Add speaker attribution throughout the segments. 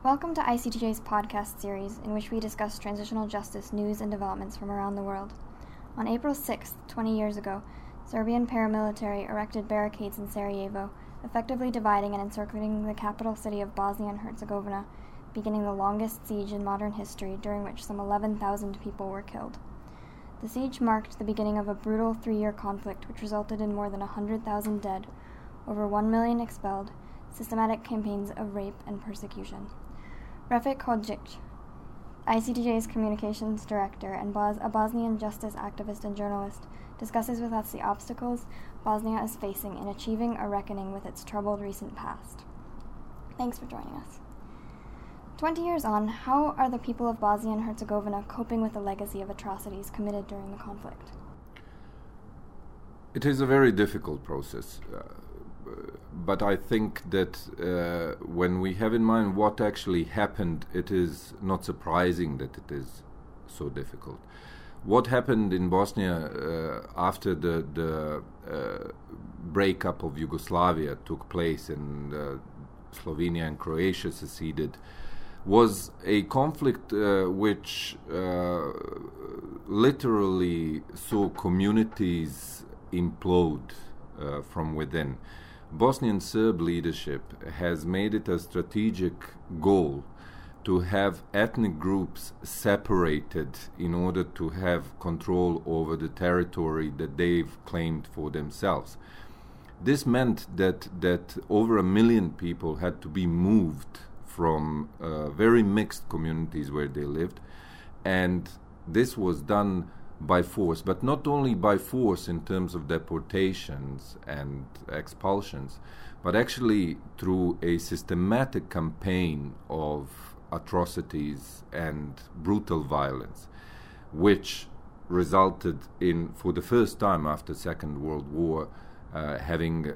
Speaker 1: Welcome to ICTJ's podcast series, in which we discuss transitional justice news and developments from around the world. On April 6th, 20 years ago, Serbian paramilitary erected barricades in Sarajevo, effectively dividing and encircling the capital city of Bosnia and Herzegovina, beginning the longest siege in modern history, during which some 11,000 people were killed. The siege marked the beginning of a brutal 3-year conflict which resulted in more than 100,000 dead, over 1 million expelled, systematic campaigns of rape and persecution. Refik Hodzic, ICTJ's communications director and a Bosnian justice activist and journalist, discusses with us the obstacles Bosnia is facing in achieving a reckoning with its troubled recent past. Thanks for joining us. 20 years on, how are the people of Bosnia and Herzegovina coping with the legacy of atrocities committed during the conflict?
Speaker 2: It is a very difficult process. But I think that when we have in mind what actually happened, it is not surprising that it is so difficult. What happened in Bosnia after the breakup of Yugoslavia took place and Slovenia and Croatia seceded was a conflict which literally saw communities implode from within. Bosnian Serb leadership has made it a strategic goal to have ethnic groups separated in order to have control over the territory that they've claimed for themselves. This meant that over 1 million people had to be moved from very mixed communities where they lived, and this was done by force, but not only by force in terms of deportations and expulsions, but actually through a systematic campaign of atrocities and brutal violence, which resulted in, for the first time after Second World War, having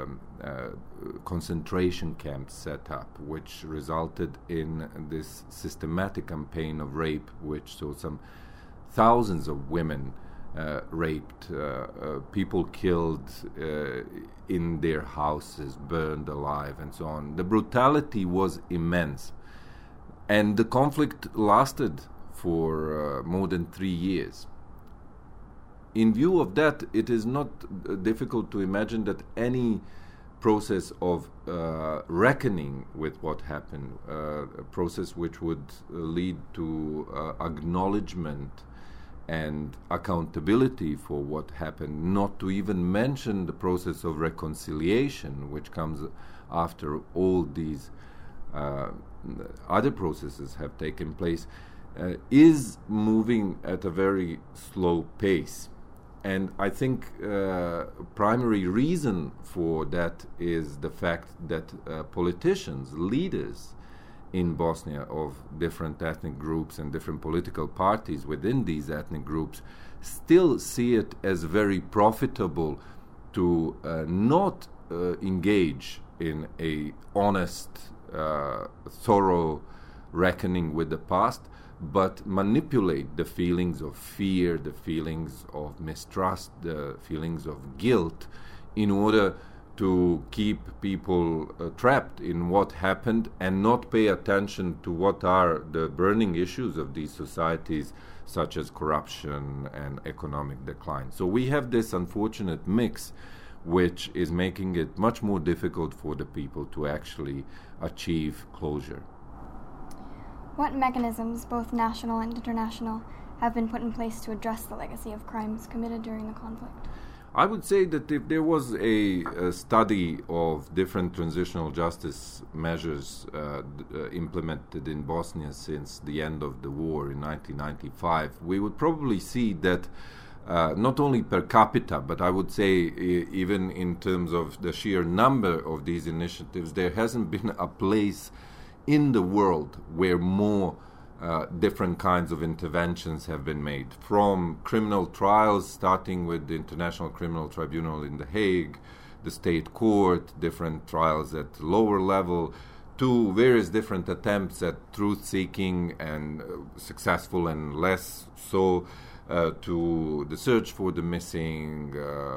Speaker 2: concentration camps set up, which resulted in this systematic campaign of rape, which saw some thousands of women raped, people killed in their houses, burned alive, and so on. The brutality was immense. And the conflict lasted for more than 3 years. In view of that, it is not difficult to imagine that any process of reckoning with what happened, a process which would lead to acknowledgement and accountability for what happened, not to even mention the process of reconciliation, which comes after all these other processes have taken place, is moving at a very slow pace. And I think primary reason for that is the fact that politicians, leaders in Bosnia of different ethnic groups and different political parties within these ethnic groups still see it as very profitable to not engage in a honest, thorough reckoning with the past, but manipulate the feelings of fear, the feelings of mistrust, the feelings of guilt, in order to keep people trapped in what happened and not pay attention to what are the burning issues of these societies, such as corruption and economic decline. So we have this unfortunate mix, which is making it much more difficult for the people to actually achieve closure.
Speaker 1: What mechanisms, both national and international, have been put in place to address the legacy of crimes committed during the conflict?
Speaker 2: I would say that if there was a study of different transitional justice measures implemented in Bosnia since the end of the war in 1995, we would probably see that not only per capita, but I would say even in terms of the sheer number of these initiatives, there hasn't been a place in the world where more different kinds of interventions have been made, from criminal trials, starting with the International Criminal Tribunal in The Hague, the state court, different trials at lower level, to various different attempts at truth-seeking and successful and less so, to the search for the missing,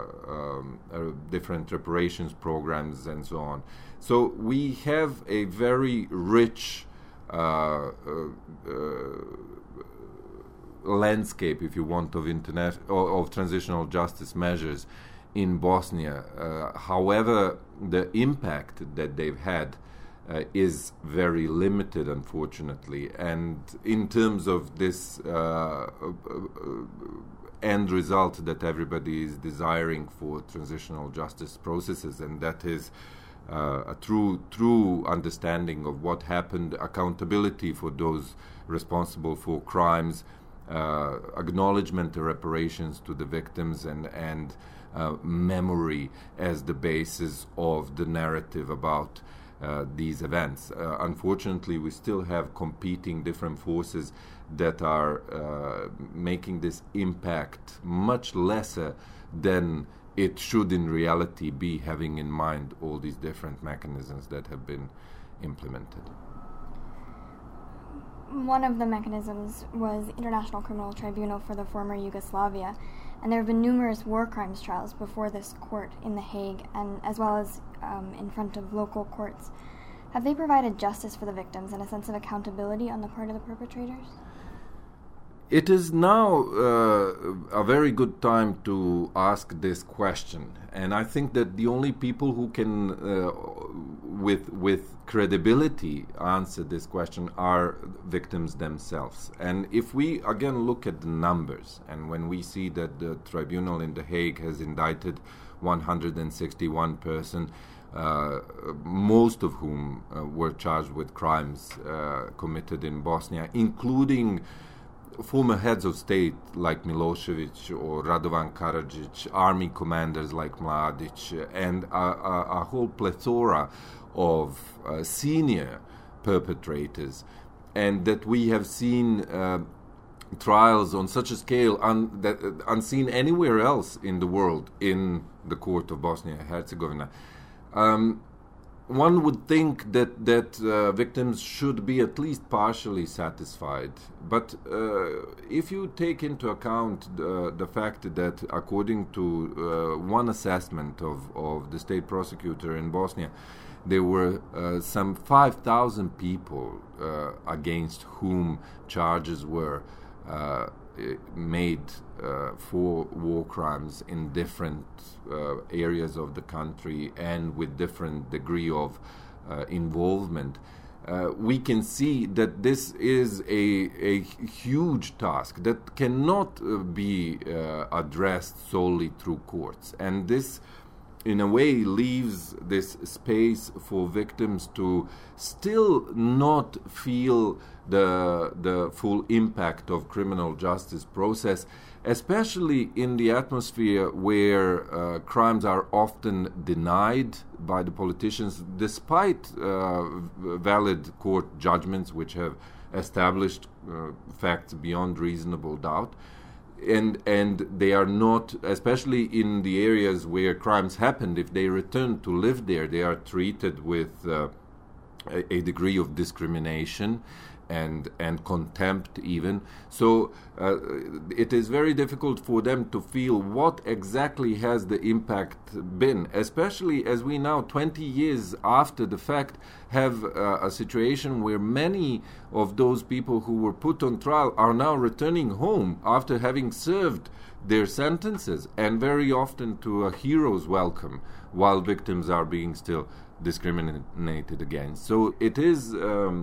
Speaker 2: different reparations programs, and so on. So we have a very rich landscape, if you want, of transitional justice measures in Bosnia. However, the impact that they've had is very limited, unfortunately. And in terms of this end result that everybody is desiring for transitional justice processes, and that is a true understanding of what happened, accountability for those responsible for crimes, acknowledgement and reparations to the victims, and memory as the basis of the narrative about these events. Unfortunately, we still have competing different forces that are making this impact much lesser than it should in reality be, having in mind all these different mechanisms that have been implemented.
Speaker 1: One of the mechanisms was the International Criminal Tribunal for the former Yugoslavia, and there have been numerous war crimes trials before this court in The Hague, and as well as in front of local courts. Have they provided justice for the victims and a sense of accountability on the part of the perpetrators?
Speaker 2: It is now a very good time to ask this question, and I think that the only people who can, with credibility, answer this question are victims themselves. And if we again look at the numbers, and when we see that the tribunal in The Hague has indicted 161 persons, most of whom were charged with crimes committed in Bosnia, including former heads of state like Milosevic or Radovan Karadzic, army commanders like Mladic, and a whole plethora of senior perpetrators, and that we have seen trials on such a scale unseen anywhere else in the world in the court of Bosnia and Herzegovina. One would think that victims should be at least partially satisfied. But if you take into account the fact that, according to one assessment of the state prosecutor in Bosnia, there were some 5,000 people against whom charges were made for war crimes in different areas of the country and with different degree of involvement, we can see that this is a huge task that cannot be addressed solely through courts. And this, in a way, leaves this space for victims to still not feel the full impact of criminal justice process, especially in the atmosphere where crimes are often denied by the politicians, despite valid court judgments which have established facts beyond reasonable doubt. And they are not, especially in the areas where crimes happened, if they return to live there, they are treated with a degree of discrimination and contempt even. So it is very difficult for them to feel what exactly has the impact been, especially as we now, 20 years after the fact, have a situation where many of those people who were put on trial are now returning home after having served their sentences, and very often to a hero's welcome, while victims are being still discriminated against. So it is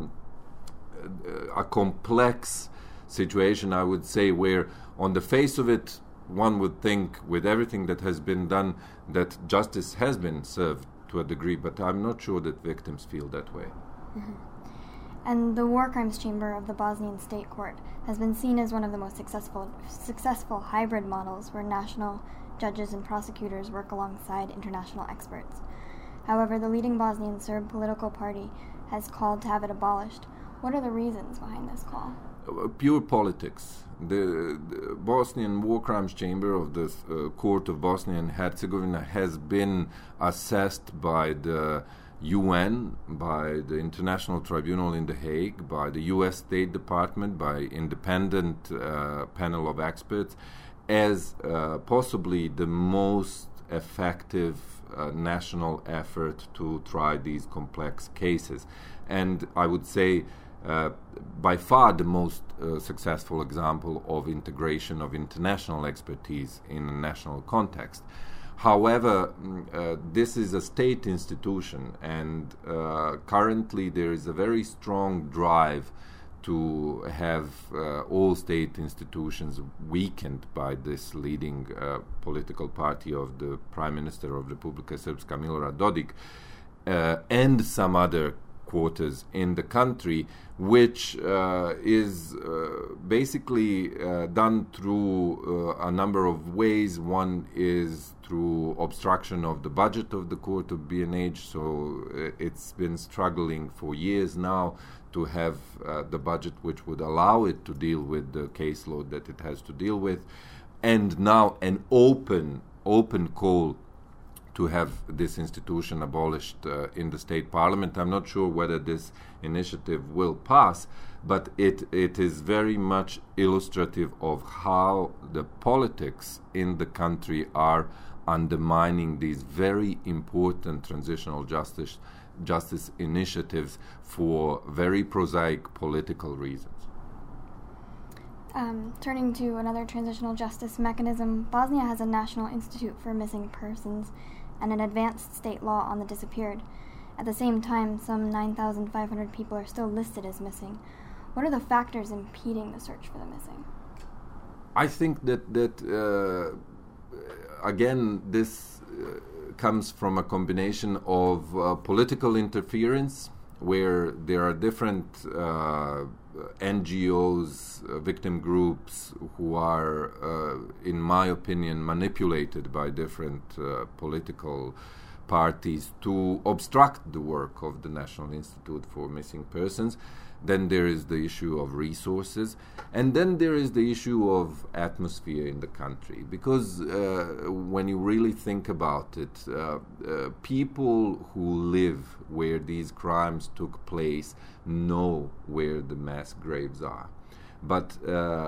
Speaker 2: a complex situation, I would say, where on the face of it, one would think, with everything that has been done, that justice has been served to a degree, but I'm not sure that victims feel that way.
Speaker 1: Mm-hmm. And the War Crimes Chamber of the Bosnian State Court has been seen as one of the most successful hybrid models where national judges and prosecutors work alongside international experts. However, the leading Bosnian Serb political party has called to have it abolished. What are the reasons behind this call?
Speaker 2: Pure politics. The Bosnian War Crimes Chamber of the Court of Bosnia and Herzegovina has been assessed by the UN, by the International Tribunal in The Hague, by the US State Department, by independent panel of experts, as possibly the most effective national effort to try these complex cases. And I would say by far the most successful example of integration of international expertise in a national context. However, this is a state institution, and currently there is a very strong drive to have all state institutions weakened by this leading political party of the Prime Minister of Republika Srpska Milorad Dodik and some other quarters in the country, which is basically done through a number of ways. One is through obstruction of the budget of the Court of BNH, so it's been struggling for years now to have the budget which would allow it to deal with the caseload that it has to deal with, and now an open call to have this institution abolished in the state parliament. I'm not sure whether this initiative will pass, but it is very much illustrative of how the politics in the country are undermining these very important transitional justice initiatives for very prosaic political reasons.
Speaker 1: Turning to another transitional justice mechanism, Bosnia has a National Institute for Missing Persons and an advanced state law on the disappeared. At the same time, some 9,500 people are still listed as missing. What are the factors impeding the search for the missing?
Speaker 2: I think that again, this comes from a combination of political interference, where there are different NGOs, victim groups, who are, in my opinion, manipulated by different political parties to obstruct the work of the National Institute for Missing Persons. Then there is the issue of resources, and then there is the issue of atmosphere in the country. Because when you really think about it, people who live where these crimes took place know where the mass graves are. But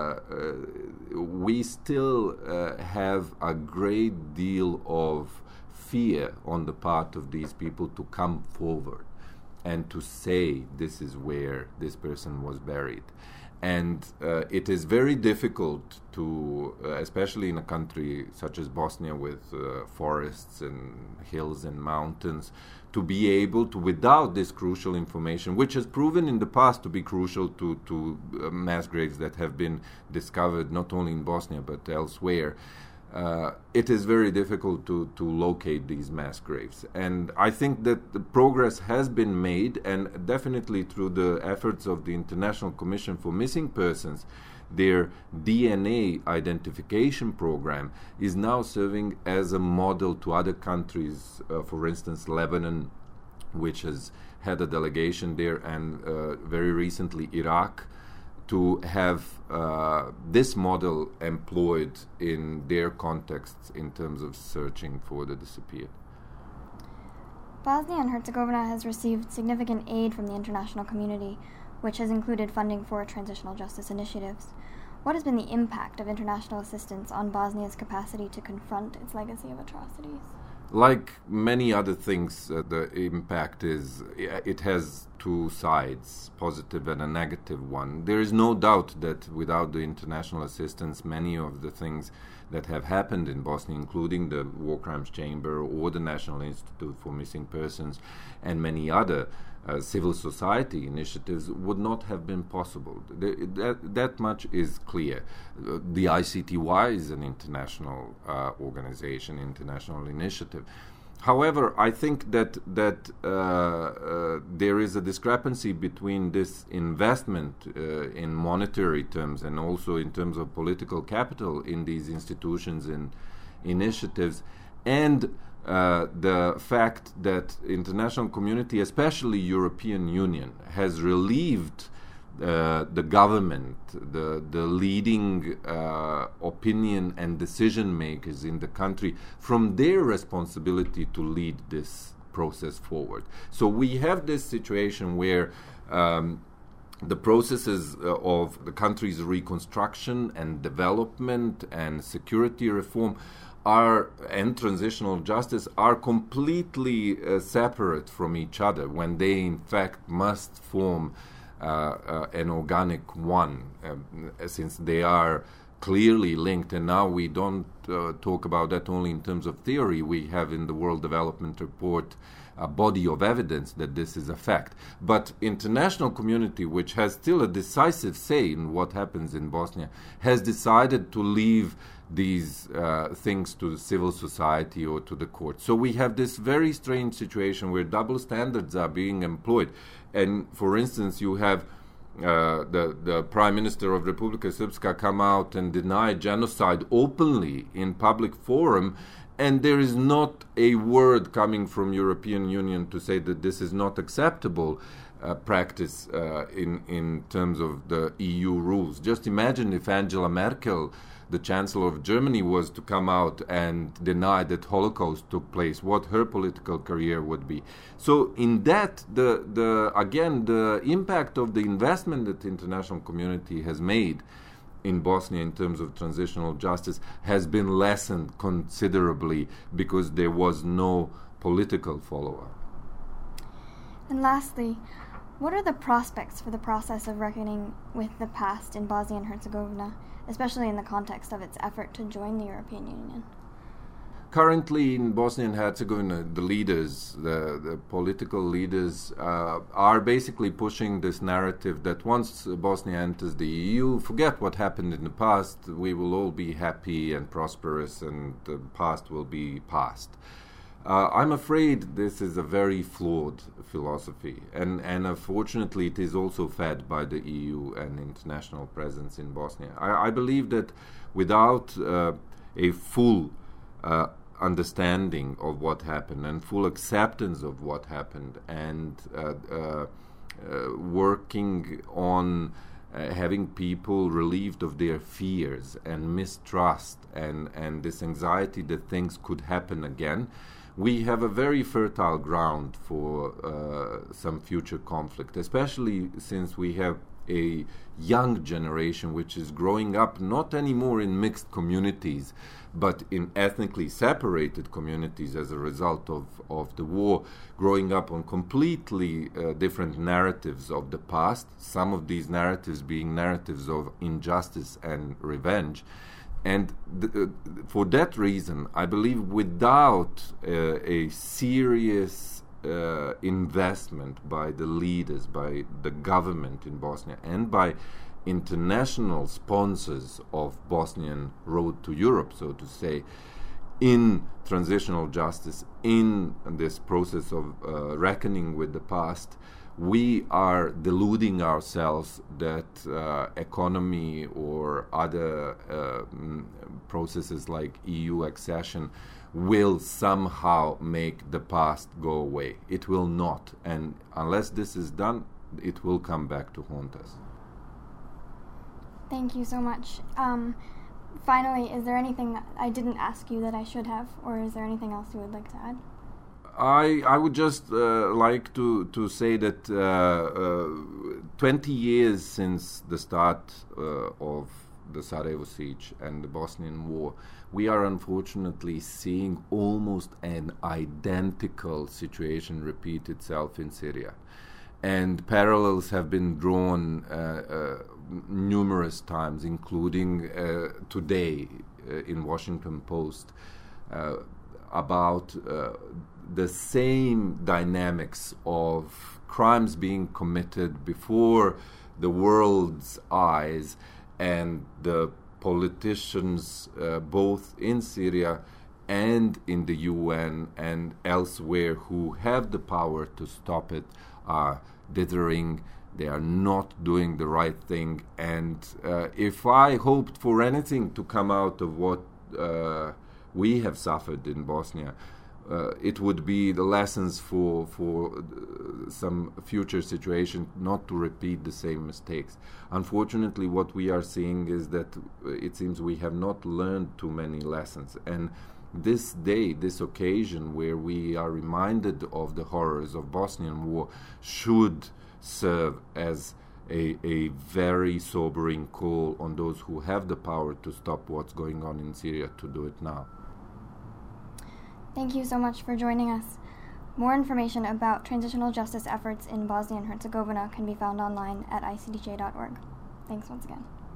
Speaker 2: we still have a great deal of fear on the part of these people to come forward and to say this is where this person was buried. And it is very difficult to, especially in a country such as Bosnia with forests and hills and mountains, to be able to, without this crucial information, which has proven in the past to be crucial to mass graves that have been discovered not only in Bosnia but elsewhere, it is very difficult to locate these mass graves. And I think that the progress has been made, and definitely through the efforts of the International Commission for Missing Persons, their DNA identification program is now serving as a model to other countries, for instance Lebanon, which has had a delegation there, and very recently Iraq, to have this model employed in their contexts in terms of searching for the disappeared.
Speaker 1: Bosnia and Herzegovina has received significant aid from the international community, which has included funding for transitional justice initiatives. What has been the impact of international assistance on Bosnia's capacity to confront its legacy of atrocities?
Speaker 2: Like many other things, the impact is, it has two sides, positive and a negative one. There is no doubt that without the international assistance, many of the things that have happened in Bosnia, including the War Crimes Chamber or the National Institute for Missing Persons and many other civil society initiatives, would not have been possible. That much is clear. The ICTY is an international organization, international initiative. However, I think that there is a discrepancy between this investment in monetary terms and also in terms of political capital in these institutions and initiatives, and the fact that international community, especially European Union, has relieved the government, the leading opinion and decision makers in the country from their responsibility to lead this process forward. So we have this situation where the processes of the country's reconstruction and development and security reform and transitional justice are completely separate from each other, when they in fact must form an organic one, since they are clearly linked. And now we don't talk about that only in terms of theory. We have in the World Development Report a body of evidence that this is a fact. But international community, which has still a decisive say in what happens in Bosnia, has decided to leave these things to the civil society or to the court. So we have this very strange situation where double standards are being employed. And for instance, you have the Prime Minister of Republika Srpska come out and deny genocide openly in public forum, and there is not a word coming from European Union to say that this is not acceptable practice in terms of the EU rules. Just imagine if Angela Merkel, the Chancellor of Germany, was to come out and deny that Holocaust took place, what her political career would be. So in that, the impact of the investment that the international community has made in Bosnia in terms of transitional justice has been lessened considerably because there was no political follow-up.
Speaker 1: And lastly, what are the prospects for the process of reckoning with the past in Bosnia and Herzegovina, especially in the context of its effort to join the European Union?
Speaker 2: Currently in Bosnia and Herzegovina, the leaders, the political leaders, are basically pushing this narrative that once Bosnia enters the EU, forget what happened in the past, we will all be happy and prosperous and the past will be past. I'm afraid this is a very flawed philosophy, and unfortunately it is also fed by the EU and international presence in Bosnia. I believe that without a full understanding of what happened and full acceptance of what happened and working on having people relieved of their fears and mistrust and this anxiety that things could happen again, we have a very fertile ground for some future conflict, especially since we have a young generation which is growing up not anymore in mixed communities but in ethnically separated communities as a result of the war, growing up on completely different narratives of the past, some of these narratives being narratives of injustice and revenge. And for that reason, I believe without a serious investment by the leaders, by the government in Bosnia, and by international sponsors of Bosnian road to Europe, so to say, in transitional justice, in this process of reckoning with the past, we are deluding ourselves that economy or other processes like EU accession will somehow make the past go away. It will not. And unless this is done, it will come back to haunt us.
Speaker 1: Thank you so much. Finally, is there anything that I didn't ask you that I should have, or is there anything else you would like to add?
Speaker 2: I would just like to say that 20 years since the start of the Sarajevo siege and the Bosnian War, we are unfortunately seeing almost an identical situation repeat itself in Syria. And parallels have been drawn numerous times, including today in Washington Post, about the same dynamics of crimes being committed before the world's eyes, and the politicians both in Syria and in the UN and elsewhere who have the power to stop it are dithering. They are not doing the right thing. And if I hoped for anything to come out of what we have suffered in Bosnia, it would be the lessons for some future situation not to repeat the same mistakes. Unfortunately, what we are seeing is that it seems we have not learned too many lessons. And this day, this occasion where we are reminded of the horrors of Bosnian war should serve as a very sobering call on those who have the power to stop what's going on in Syria to do it now.
Speaker 1: Thank you so much for joining us. More information about transitional justice efforts in Bosnia and Herzegovina can be found online at icdj.org. Thanks once again.